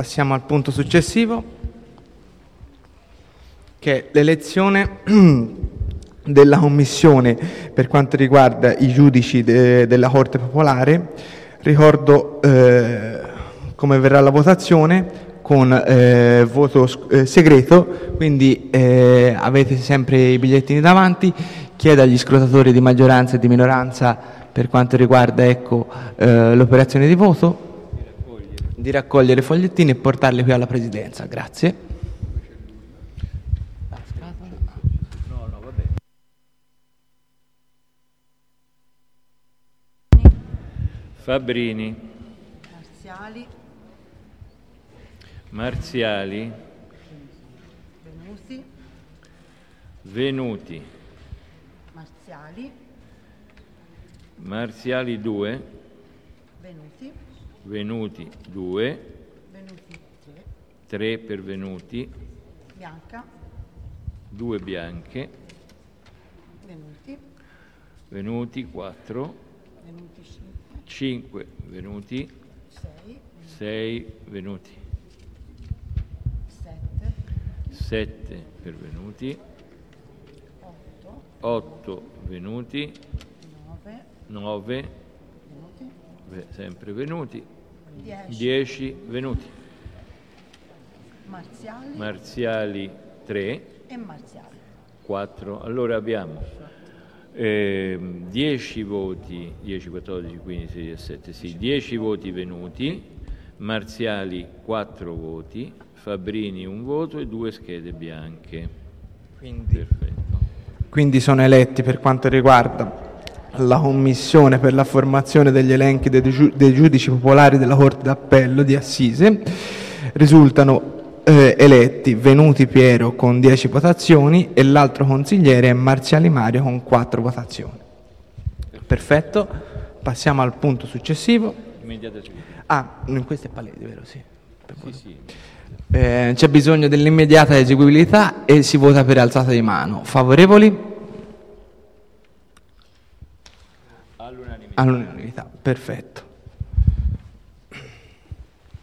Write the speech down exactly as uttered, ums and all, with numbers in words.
Passiamo al punto successivo, che è l'elezione della commissione per quanto riguarda i giudici de- della Corte Popolare. Ricordo eh, come verrà la votazione con eh, voto eh, segreto, quindi eh, avete sempre i bigliettini davanti. Chiedo agli scrutatori di maggioranza e di minoranza per quanto riguarda ecco, eh, l'operazione di voto di raccogliere i fogliettini e portarli qui alla Presidenza. Grazie. No, no, va bene. Fabbrini. Marziali. Marziali. Venuti. Venuti. Marziali. Marziali due. Venuti. Venuti due. Venuti tre. tre per Venuti. Bianca. due bianche. Venuti. Venuti quattro. Venuti cinque. cinque Venuti. sei. sei Venuti. sette. sette per Venuti. otto. otto Venuti. nove. nove Venuti. sempre Venuti. dieci. dieci Venuti. Marziali. Marziali tre. E Marziali. quattro. Allora abbiamo eh, dieci voti, dieci, quattordici, quindici, sedici, diciassette, sì, dieci voti Venuti, Marziali quattro voti, Fabbrini un voto e due schede bianche. Quindi, Perfetto. quindi sono eletti per quanto riguarda la commissione per la formazione degli elenchi dei, giu- dei giudici popolari della Corte d'Appello di Assise. Risultano eh, eletti Venuti Piero con dieci votazioni e l'altro consigliere è Marziali Mario con quattro votazioni. Perfetto, passiamo al punto successivo. Immediata seguita. Ah, in questo è palese, vero? Sì. Sì, sì. Eh, c'è bisogno dell'immediata eseguibilità e si vota per alzata di mano. Favorevoli? All'unanimità. All'unanimità, perfetto.